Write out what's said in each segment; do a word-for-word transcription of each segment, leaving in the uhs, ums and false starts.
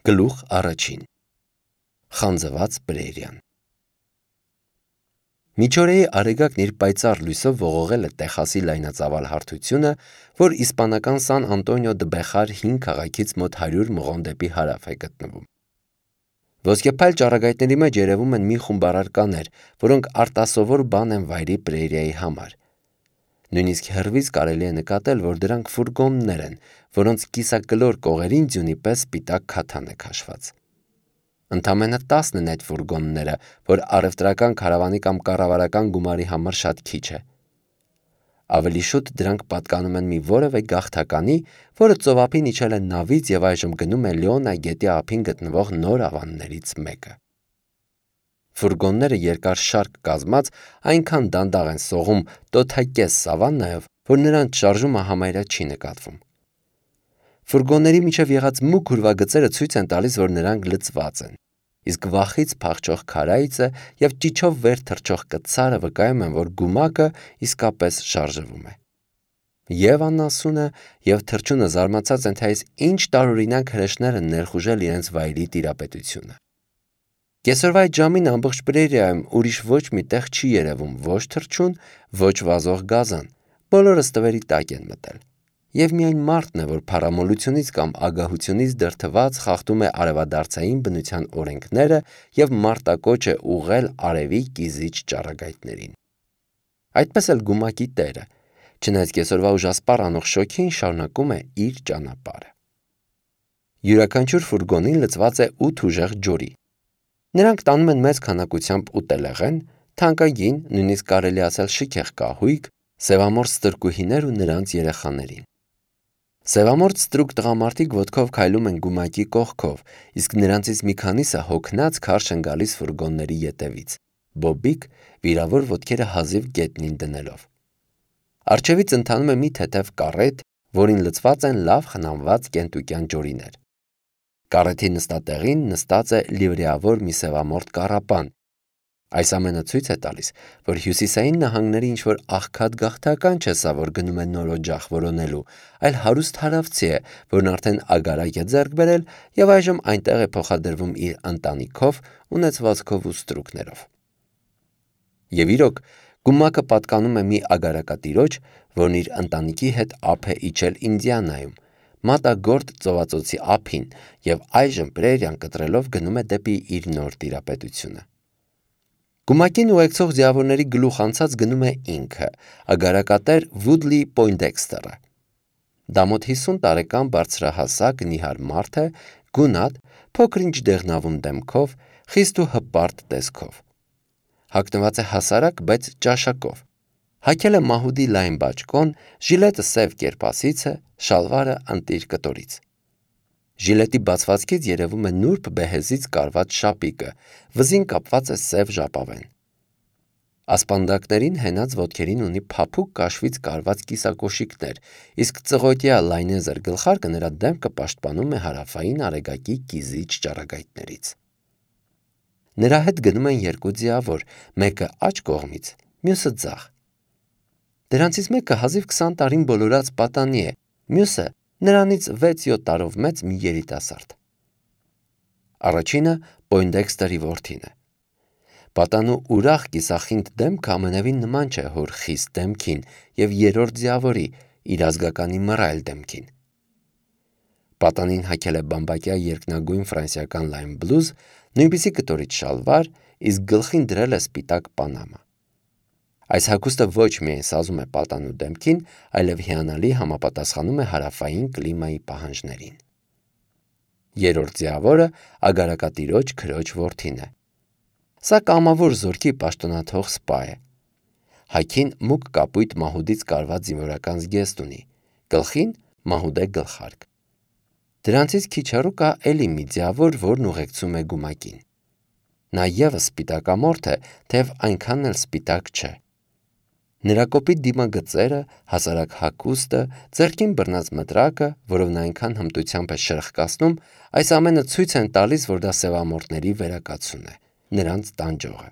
Գլուխ առաջին Խանձված պրերիան Միջօրեի արեգակն իր պայծառ լույսով ողողել է Տեխասի լայնածավալ հարթությունը, որ իսպանական Սան Անտոնիո դը Բեխար հին քաղաքից մոտ հարյուր մղոն դեպի հարավ է գտնվում։ Ոսկեփայլ ճառագայթների մեջ երևում են մի խումբ առարկաներ, որոնք արտասովոր բան են վայրի պրերիայի համար։ Նույնիսկ հեռվից կարելի է նկատել, որ դրանք ֆուրգոններ են, որոնց կիսակլոր կողերին ձյունի պես սպիտակ քաթան է քաշված։ Ընդամենը տասն են այդ ֆուրգոնները, որ առևտրական քարավանի կամ կառավարական գումարի համար շատ քիչ է։ Ավելի շուտ դրանք պատկանում են մի որևէ գաղթականի, որը ծովափին իջել է նավից եւ այժմ գնում է Լեոնա գետի ափին գտնվող նոր ավաններից մեկը։ Ֆուրգոնները երկար շարք կազմած այնքան դանդաղ են սողում տոթակես սավաննայով, որ նրանց շարժումը համարյա չի նկատվում։ Ֆուրգոնների միջև եղած մուգ ուրվագծերը ցույց են տալիս, որ նրանք լցված են, իսկ վախից փախչող քարայցը եւ ճիչով վեր թռչող կցարը վկայում են, որ գումակը իսկապես շարժվում է։ Եվ անասունը եւ թռչունը զարմացած են, թե այս ինչ տարօրինակ հրեշներ են ներխուժել իրենց վայրի տիրապետությունը։ Կեսօրվա այդ ժամին ամբողջ պրերիայում ուրիշ ոչ մի տեղ չի երևում ոչ թռչուն, ոչ վազող գազան, բոլորը ստվերի տակ են մտել։ Եվ միայն մարդն է, որ փառամոլությունից կամ ագահությունից դրդված խախտում է արևադարձային բնության օրենքները եւ մարտակոչ է ուղղել արևի կիզիչ ճառագայթներին։ Այդպես էլ գումակի տերը, չնայած կեսօրվա ուժասպառ անող շոգին, շարունակում է իր ճանապարհը։ Յուրաքանչյուր ֆուրգոնին լցված է ութ ուժեղ ջուրի։ Նրանք տանում են մեծ քանակությամբ ուտելեղեն, թանկագին, նույնիսկ կարելի ասել շքեղ կահույք, սևամորթ ստրկուհիներ ու նրանց երեխաներին։ Սևամորթ ստրուկ տղամարդիկ ոտքով քայլում են գումակի կողքով, իսկ նրանցից մի քանիսը հոգնած քարշ են գալիս ֆուրգոնների ետևից, բոբիկ, վիրավոր ոտքերը հազիվ գետնին դնելով։ Առջևից ընթանում է մի թեթև կառետ, որին լցված են լավ խնամված կենտուկյան ջորիներ։ Կառեթի նստատեղին նստած է լիվրեավոր մի սևամորթ կառապան։ Այս ամենը ցույց է տալիս, որ հյուսիսային նահանգների ինչ-որ աղքատ գաղթական չէ սա, որ գնում է նոր օջախ որոնելու, այլ հարուստ հարավցի է, որն արդեն ագարակ է ձեռք բերել եւ այժմ այնտեղ է փոխադրվում իր ընտանիքով, ունեցվածքով ու ստրուկներով։ Եվ իրոք, գումակը պատկանում է մի ագարակատիրոջ, որն իր ընտանիքի հետ ափ է իջել Ինդիանայում, մատագործ ծովածոցի ափին եւ այժմ պրերիան կտրելով գնում է դեպի իր նոր տիրապետությունը։ Գումակին ուղեկցող ձիավորների գլուխ անցած գնում է ինքը, ագարակատեր Վուդլի Պոյնդեքստերը։ Դա մոտ հիսուն տարեկան բարձրահասակ նիհար մարդ է, գունատ, փոքր-ինչ դեղնավուն դեմքով, խիստ ու հպարտ տեսքով։ Հագնված է հասարակ, բայց ճաշակով։ Հագել է մահուդի լայն բաճկոն, ժիլետը սև կերպասից է, շալվարը ընտիր կտորից։ Ժիլետի բացվածքից երևում է նուրբ բեհեզից կարված շապիկը, վզին կապված է սև ժապավեն։ Ասպանդակներին հենած ոտքերին ունի փափուկ կաշվից կարված կիսակոշիկներ, իսկ ծղոտյա լայնեզր գլխարկը նրա դեմքը պաշտպանում է հարավային արեգակի կիզիչ ճառագայթներից։ Նրա հետ գնում են երկու ձիավոր, մեկը աջ կողմից, մյուսը ձախ։ Դրանցից մեկը հազիվ քսան տարին բոլորած պատանի է, մյուսը նրանից վեց-յոթ տարով մեծ մի երիտասարդ։ Առաջինը Պոյնդեքստերի որդին է։ Պատանու ուրախ կիսախինդ դեմքը ամենևին նման չէ հոր խիստ դեմքին եւ երրորդ ձիավորի իր ազգականի մռայլ դեմքին։ Պատանին հագել է բամբակյա երկնագույն ֆրանսիական լայն բլուզ, նույնպիսի կտորից շալվար, իսկ գլխին դրել է սպիտակ պանամա։ Այս հագուստը ոչ միայն սազում է պատանու դեմքին, այլև հիանալի համապատասխանում է հարավային կլիմայի պահանջներին։ Երրորդ ձիավորը ագարակատիրոջ քրոջ որդին է։ Սա կամավոր զորքի պաշտոնաթող սպա է։ Հագին մուգ կապույտ մահուդից կարված զինվորական զգեստ ունի, գլխին մահուդե գլխարկ։ Դրանցից քիչ հեռու կա էլի մի ձիավոր, որն ուղեկցում է գումակին։ Նա ևս սպիտակամորթ է, թեև այնքան էլ սպիտակ չէ։ Նրա կոպիտ դիմագծերը, հասարակ հագուստը, ձեռքին բռնած մտրակը, որով նա այնքան հմտությամբ է շրխկացնում, այս ամենը ցույց են տալիս, որ դա սևամորթների վերակացուն է, նրանց տանջողը։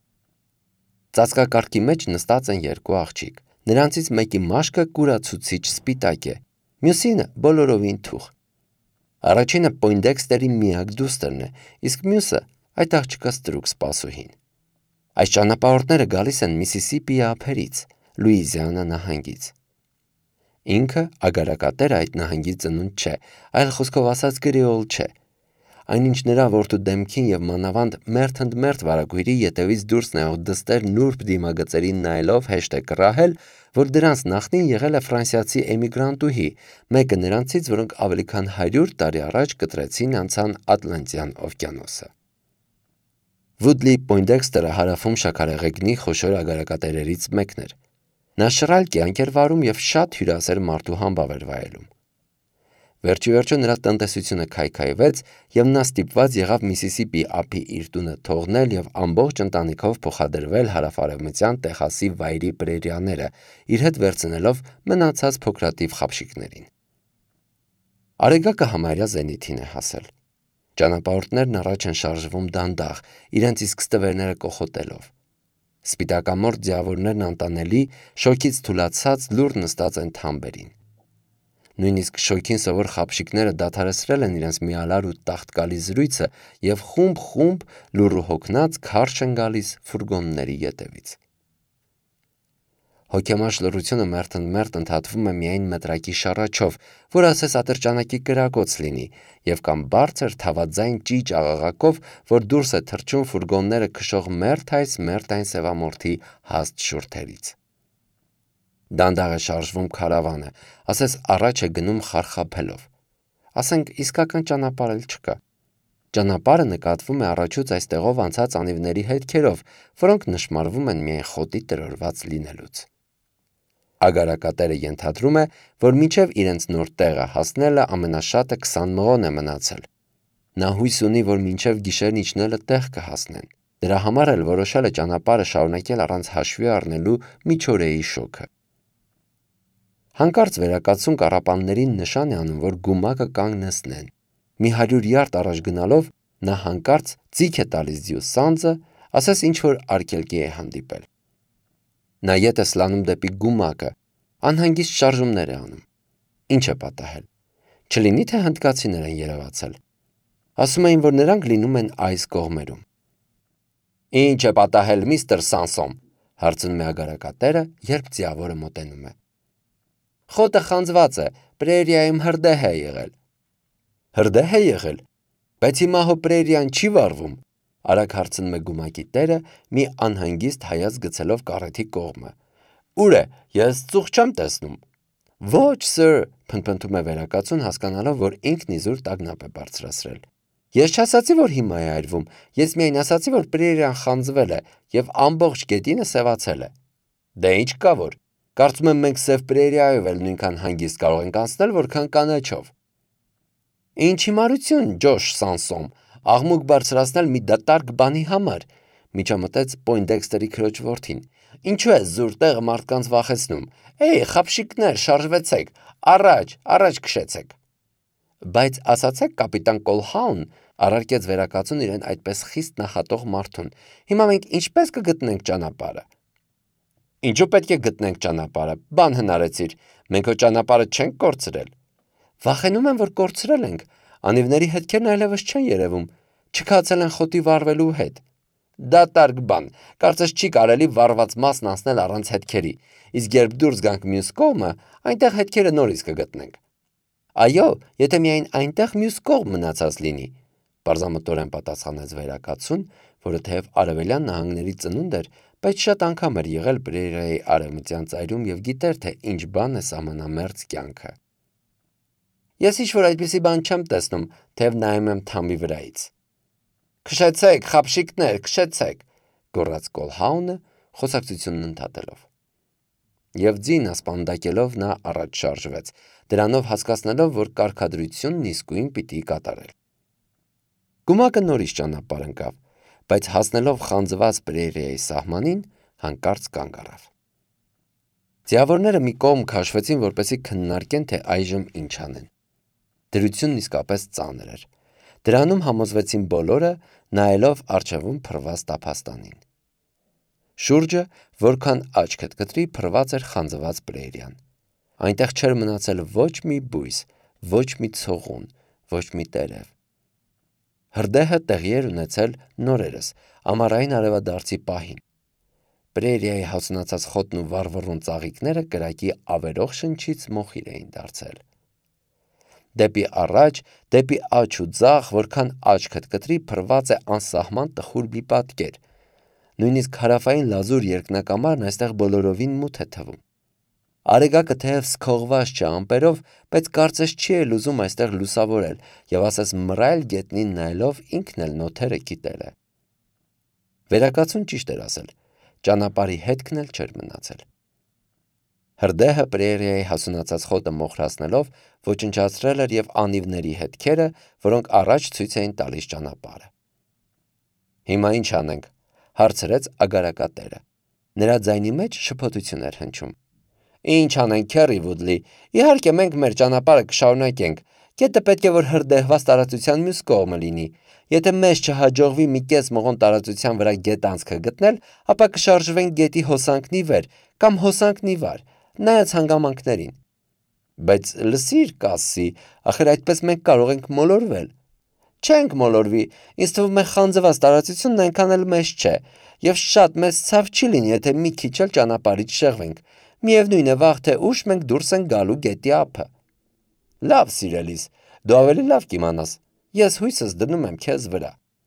Ծածկակարգի մեջ նստած են երկու աղջիկ, նրանցից մեկի մաշկը կուրացուցիչ սպիտակ է, մյուսինը բոլորովին թուխ։ Առաջինը Պոյնդեքստերի միակ դուստրն է, իսկ մյուսը այդ աղջկա ստրուկ սպասուհին։ Այս ճանապարհորդները գալիս են Միսիսիպիի ափերից, Լուիզիանա նահանգից։ Ինքը ագարակատերը այդ նահանգի ծնունդ չէ, այլ խոսքով ասած գրեոլ չէ։ Այնինչ նրա որդու դեմքին եւ մանավանդ մերթ ընդ մերթ վարագույրի ետևից դուրս նայող դստեր նուրբ դիմագծերին նայելով հեշտ է կռահել, որ դրանց նախնին եղել է ֆրանսիացի էմիգրանտուհի, մեկը նրանցից, որոնք ավելի քան հարյուր տարի առաջ կտրեցին անցան Ատլանտյան օվկիանոսը։ Վուդլի Պոյնդեքստերը հարավում շաքարեղեգնի խոշոր ագարակատերերից մեկն էր։ Նա շռայլ կյանք էր վարում եւ շատ հյուրասեր մարդու համբավ էր վայելում։ Վերջիվերջո նրա տնտեսությունը քայքայվեց եւ նա ստիպված եղավ Միսիսիպի ափի իր տունը թողնել եւ ամբողջ ընտանիքով փոխադրվել հարավարևմտյան Տեխասի վայրի պրերիաները, իր հետ վերցնելով մնացած փոքրատիվ խաբշիկներին։ Արեգակը համարյա զենիթին է հասել։ Ճանապարհորդներն առաջ են շարժվում դանդաղ, իրենց իսկ ստվերները կոխոտելով։ Սպիտակամորթ ձիավորներն անտանելի, շոքից թուլացած լուռ նստած են թամբերին։ Նույնիսկ շոքին սովոր խաբշիկները դադարեցրել են իրենց միալար ու տաղտկալի զրույցը եւ խումբ-խումբ լուռ ու հոգնած քարշ են գալիս ֆուրգոնների ետևից։ Հոգեմաշ լռությունը մերթ-ընդ-մերթ ընդհատվում է միայն մտրակի շառաչով, որ ասես ատրճանակի կրակոց լինի, եւ կամ բարձր թավաձայն ճիճ աղաղակով, որ դուրս է թռչում ֆուրգոնները քշող մերթ այս մերթ այն սևամորթի հաստ շուրթերից։ Դանդաղ է շարժվում քարավանը, ասես առաջ է գնում խարխափելով։ Ասենք իսկական ճանապարհ էլ չկա։ Ճանապարհը նկատվում է առաջուց այստեղով անցած անիվների հետքերով, որոնք նշմարվում են միայն խոտի տրորված լինելուց։ Ագարակատերը ենթադրում է, որ մինչև իրենց նոր տեղը հասնելը ամենաշատը քսան մղոն է մնացել։ Նա հույս ունի, որ մինչև գիշերն իջնելը տեղ կհասնեն։ Դրա համար էլ որոշել է ճանապարհը շարունակել առանց հաշվի առնելու միջօրեի շոկը։ Հանկարծ վերակացուն կառապաններին նշան է անում, որ գումակը կանգնեցնեն։ Մի հարյուր յարդ առաջ գնալով նա հանկարծ ձիգ է տալիս ձիու սանձը, ասես ինչ-որ արգելքի է հանդիպել։ Նա ետ է սլանում դեպի գումակը, անհանգիստ շարժումներ է անում։ Ինչ է պատահել։ Չլինի թե հնդկացիներ են երևացել։ Ասում էին, որ նրանք լինում են այս կողմերում։ Ինչ է պատահել, միստր Սանսոն, հարցնում է ագարակատերը, երբ ձիավորը մոտենում է։ Խոտը խանձված է, պրերիայում հրդեհ է եղել։ Հրդեհ է եղել, բայց հիմա հո պրերիան չի վառվում, արագ հարցնում է գումակի տերը, մի անհանգիստ հայացք գցելով կառեթի կողմը։ Ուր է, ես ծուխ չեմ տեսնում։ Ոչ, սըր, փնփնթում է վերակացուն, հասկանալով, որ ինքն իզուր տագնապ է բարձրացրել։ Ես չասացի, որ հիմա է այրվում, ես միայն ասացի, որ պրերիան խանձվել է եւ ամբողջ գետինը սևացել է։ Դե ինչ կա որ։ Կարծում եմ մենք սև պրերիայով էլ նույնքան հանգիստ կարող ենք անցնել, որքան կանաչով։ Ինչ հիմարություն, Ջոշ Սանսոն, աղմուկ բարձրացնել մի դատարկ բանի համար, միջամտեց Պոյնդեքստերի քրոջ որդին։ Ինչու է զուր տեղը մարդկանց վախեցնում։ Էй, խաբշիկներ, շարժվեցեք, առաջ, առաջ քշեցեք։ Բայց ասացեք, կապիտան Կոլհաուն, առարկեց վերակացուն իրեն այդպես խիստ նախատող մարդուն։ Հիմա մենք ինչպես կգտնենք ճանապարհը։ Ինչու պետք է գտնենք ճանապարհը, բան հնարեցիր, մենք հո ճանապարհը չենք կորցրել։ Վախենում եմ, որ կորցրել ենք, անիվների հետքերն այլևս չեն երևում, չքացել են խոտի վառվելու հետ։ Դատարկ բան, կարծես չի կարելի վառված մասն անցնել առանց հետքերի, իսկ երբ դուրս գանք մյուս կողմը, այնտեղ հետքերը նորից կգտնենք։ Այո, եթե միայն այնտեղ մյուս կողմ մնացած լինի, պարզամտորեն պատասխանեց վերակացուն, որը թեև արևելյան նահանգների ծնունդ էր, բայց շատ անգամ էր եղել պրերիայի արևմտյան ծայրում եւ գիտեր, թե ինչ բան է սահմանամերձ կյանքը։ Ես ինչ-որ այդպիսի բան չեմ տեսնում, թեև նայում եմ թամի վրայից։ Քշեցեք, խաբշիկներ, քշեցեք, գոռաց Կոլհաունը, խոսակցությունն ընդհատելով։ Եվ ձին ասպանդակելով նա առաջ շարժվեց, դրանով հասկացնելով, որ կարգադրությունն իսկույն պիտի կատարել։ Գումակը նորից ճանապարհ ընկավ, բայց հասնելով խանձված պրերիայի սահմանին, հանկարծ կանգ առավ։ Ձիավորները մի կողմ քաշվեցին, որպեսզի քննարկեն, թե այժմ ինչ անեն։ Դրությունն իսկապես ծանր էր։ Դրանում համոզվեցին բոլորը, նայելով առջևում փռված տափաստանին։ Շուրջը, որքան աչքդ կտրի, փռված էր խանձված պրերիան։ Այնտեղ չէր մնացել ոչ մի բույս, ոչ մի ցողուն, ոչ մի տերև։ Հրդեհը տեղի էր ունեցել նորերս, ամառային արևադարձի պահին։ Պրերիայի հասունացած խոտն ու վառվռուն ծաղիկները կրակի ավերող շնչից մոխիր էին դարձել։ Դեպի առաջ, դեպի աջ ու ձախ, որքան աչքդ կտրի, փռված է անսահման տխուր մի պատկեր։ Նույնիսկ հարավային լազուր երկնակամարն այստեղ բոլորովին մութ է թվում։ Արեգակը թեև սքողված չէ ամպերով, բայց կարծես չի էլ ուզում այստեղ լուսավորել եւ ասես մռայլ գետնին նայելով ինքն էլ նոթերը կիտել է։ Վերակացուն ճիշտ էր ասել, ճանապարհի հետքն էլ չէր մնացել։ Հրդեհը պրերիայի հասունացած խոտը մոխրացնելով ոչնչացրել էր եւ անիվների հետքերը, որոնք առաջ ցույց էին տալիս ճանապարհը։ Հիմա ինչ անենք, հարցրեց ագարակատերը։ Նրա ձայնի մեջ շփոթություն էր հնչում։ Ինչ անենք, Քերի Վուդլի, իհարկե մենք մեր ճանապարհը կշարունակենք։ Գետը պետք է որ հրդեհված տարածության մյուս կողմը լինի։ Եթե մեզ չհաջողվի մի կես մղոն տարածության վրա գետանցքը գտնել, ապա կշարժվենք գետի հոսանքն ի վեր կամ հոսանքն ի վար, նայած հանգամանքներին։ Բայց լսիր, Կասսի, ախր այդպես մենք կարող ենք մոլորվել։ Չենք մոլորվի, ինձ թվում է խանձված տարածությունն այնքան էլ մեծ չէ, եւ շատ մեծ ցավ չի լինի, եթե մի քիչ էլ ճանապարհից շեղվենք։ Միևնույն է, վաղ թե ուշ մենք դուրս ենք գալու գետի ափը։ Լավ, սիրելիս, դու ավելի լավ կիմանաս։ Ես հույսս դնում եմ քեզ վրա։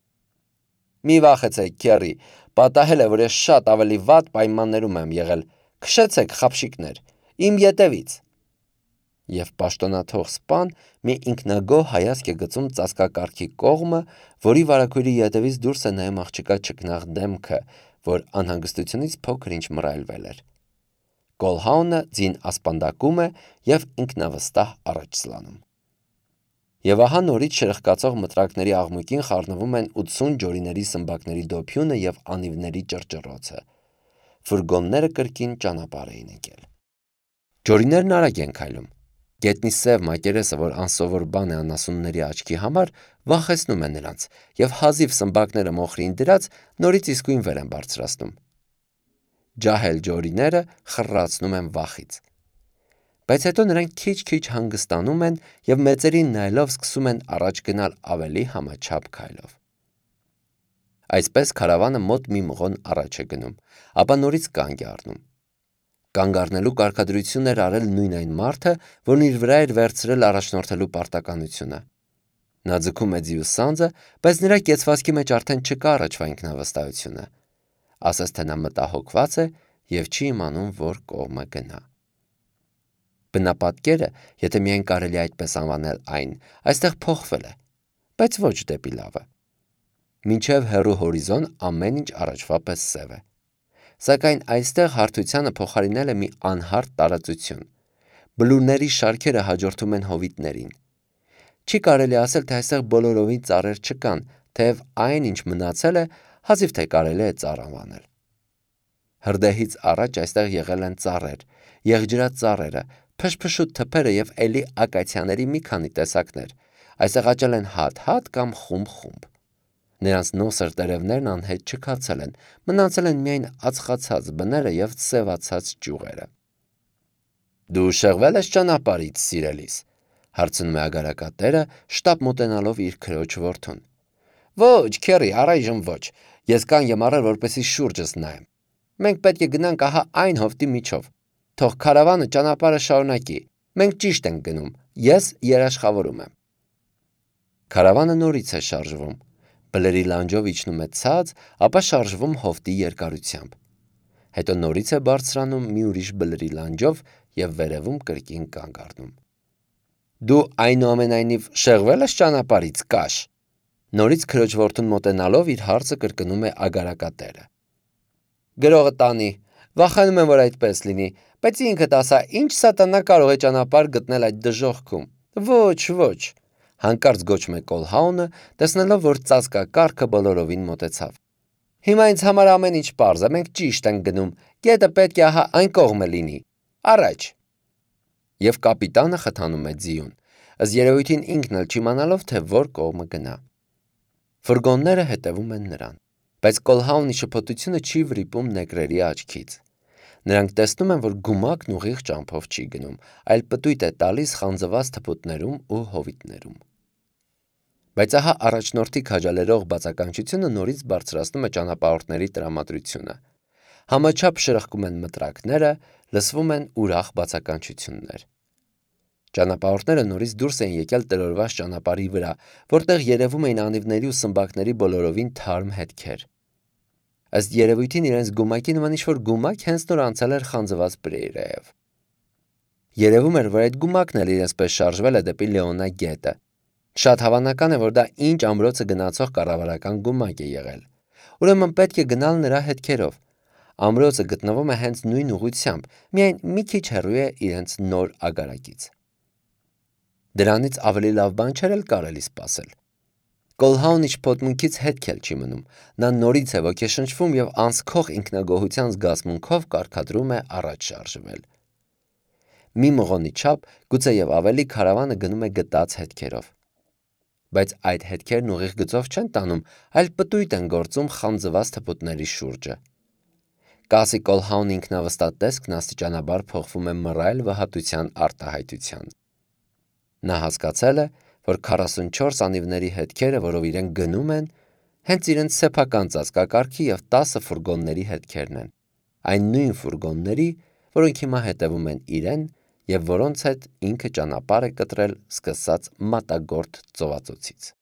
Մի վախեցեք, Քերի, պատահել է, որ ես շատ ավելի վատ պայմաններում եմ եղել։ Քշեցեք, խապշիկներ, իմ ետևից։ Եվ պաշտոնաթող սպան մի ինքնագոհ հայացք է գցում ծածկակարգի կողմը, որի վարագույրի ետևից դուրս է նայում աղջկա ճկնաղ դեմքը, որ անհանգստությունից փոքր-ինչ մռայլվել էր։ Կոլհաունը ձին ասպանդակում է եւ ինքնավստահ առաջ սլանում։ Եվ ահա նորից շրխկացող մտրակների աղմուկին խառնվում են ութսուն ջորիների սմբակների դոփյունը եւ անիվների ճռճռոցը։ Ֆուրգոնները կրկին ճանապարհ էին եկել։ Ջորիներն արագ են քայլում։ Գետնի սև մակերեսը, որ անսովոր բան է անասունների աչքի համար, վախեցնում է նրանց, եւ հազիվ սմբակները մոխրին դրած նորից իսկույն վեր են բարձրացնում։ Ջահել ջորիները խռացնում են վախից։ Բայց հետո նրանք քիչ-քիչ հանգստանում են եւ մեծերին նայելով սկսում են առաջ գնալ ավելի համաչափ քայլով։ Այսպես քարավանը մոտ մի մղոն առաջ է գնում, ապա նորից կանգ է առնում։ Կանգ առնելու կարգադրություն էր արել նույն այն մարդը, որն իր վրա էր վերցրել առաջնորդելու պարտականությունը։ Նա ձգում է ձիու սանձը, բայց նրա կեցվածքի մեջ արդեն չկա առաջվա ինքնավստահությունը։ Ասես թե նա մտահոգված է եւ չի իմանում, որ կողմը գնա։ Բնապատկերը, եթե միայն կարելի այդպես անվանել այն, այստեղ փոխվել է, բայց ոչ դեպի լավը։ Մինչև հեռու հորիզոն ամեն ինչ առաջվա պես սև է։ Սակայն այստեղ հարթությանը փոխարինել է մի անհարթ տարածություն։ Բլուրների շարքերը հաջորդում են հովիտներին։ Չի կարելի ասել, թե այստեղ բոլորովին ծառեր չկան, թեև այն, ինչ մնացել է, հազիվ թե կարելի է ծառ անվանել։ Հրդեհից առաջ այստեղ եղել են ծառեր, եղջրածառերը, փշփշուտ թփերը եւ էլի ակացիաների մի քանի տեսակներ։ Այստեղ աճել են հատ-հատ կամ խումբ-խումբ։ Նրանց նոսր տերևներն անհետ չքացել են, մնացել են միայն ածխացած բները եւ սևացած ճյուղերը։ Դու շեղվել ես ճանապարհից, սիրելիս, հարցնում է ագարակատերը, շտապ մոտենալով իր քրոջ որդուն։ Ոչ, Քերի, առայժմ ոչ։ Ես կանգ եմ առել, որպեսզի շուրջս նայեմ։ Մենք պետք է գնանք ահա այն հովտի միջով։ Թող քարավանը ճանապարհը շարունակի։ Մենք ճիշտ ենք գնում։ Ես երաշխավորում եմ։ Քարավանը նորից է շարժվում։ Բլրի լանջով իջնում է ցած, ապա շարժվում հովտի երկարությամբ։ Հետո նորից է բարձրանում մի ուրիշ բլրի լանջով եւ վերևում կրկին կանգ առնում։ Դու այնուամենայնիվ շեղվել ես ճանապարհից, կաշ։ Նորից քրոջ որդուն մոտենալով իր հարցը կրկնում է ագարակատերը։ Գրողը տանի, վախենում եմ, որ այդպես լինի, բայց ինքդ ասա, ինչ սատանա կարող է ճանապարհ գտնել այդ դժոխքում։ Ոչ, ոչ։ Հանկարծ գոչում է Կոլհաունը, տեսնելով, որ ծածկակարգը բոլորովին մոտեցավ։ Հիմա ինձ համար ամեն ինչ պարզ է, մենք ճիշտ ենք գնում, գետը պետք է ահա այն կողմը լինի։ Առաջ։ Եվ կապիտանը խթանում է ձիուն, ըստ երևույթին ինքն էլ չիմանալով, թե որ կողմը գնա։ Ֆուրգոնները հետևում են նրան, բայց Կոլհաունի շփոթությունը չի վրիպում նեգրերի աչքից։ Նրանք տեսնում են, որ գումակն ուղիղ ճամփով չի գնում, այլ պտույտ է տալիս խանձված թփուտներում ու հովիտներում։ Բայց ահա առաջնորդի քաջալերող բացականչությունը նորից բարձրացնում է ճանապարհորդների տրամադրությունը։ Համաչափ շրխկում են մտրակները, լսվում են ուրախ բացականչություններ։ Ճանապարհորդները նորից դուրս էին եկել տրորված ճանապարհի վրա, որտեղ երևում էին անիվների ու սմբակների բոլորովին թարմ հետքեր։ Ըստ երևույթին իրենց գումակի նման ինչ-որ գումակ հենց նոր անցել էր խանձված Պրեյրայով։ Երևում էր, որ այդ գումակն էլ իրենց պես շարժվել է դեպի Լեոնա գետը։ Շատ հավանական է, որ դա ինչ ամրոցը գնացող կառավարական գումակ է եղել։ Ուրեմն պետք է գնալ նրա հետքերով։ Ամրոցը գտնվում է հենց նույն ուղղությամբ, միայն մի քիչ հեռու է իրենց նոր ագարակից։ Դրանից ավելի լավ բան չէր էլ կարելի սպասել։ Կոլհաունիչ փոթմունքից հետք էլ չի մնում, նա նորից է ոգեշնչվում և անսքող ինքնագոհության զգացմունքով կարգադրում է առաջ շարժվել։ Մի մղոնի չափ, գուցեև ավելի, քարավանը գնում է գտած հետքերով։ Բայց այդ հետքերն ուղիղ գծով չեն տանում, այլ պտույտ են գործում խանձված թփուտների շուրջը։ Կասի Կոլհաուն ինքնավստահ տեսքն աստիճանաբար փոխվում է մռայլ վհատության արտահայտության։ Նա հասկացել է, որ քառասունչորս անիվների հետքերը, որով իրենք գնում են, հենց իրենց սեփական ծածկակարգի և տասը ֆուրգոնների հետքերն են, այն նույն ֆուրգոնների, որոնք հիմա հետևում են իրեն և որոնց հետ ինքը ճանապարհ է կտրել սկսած Մատագործ ծովածոցից։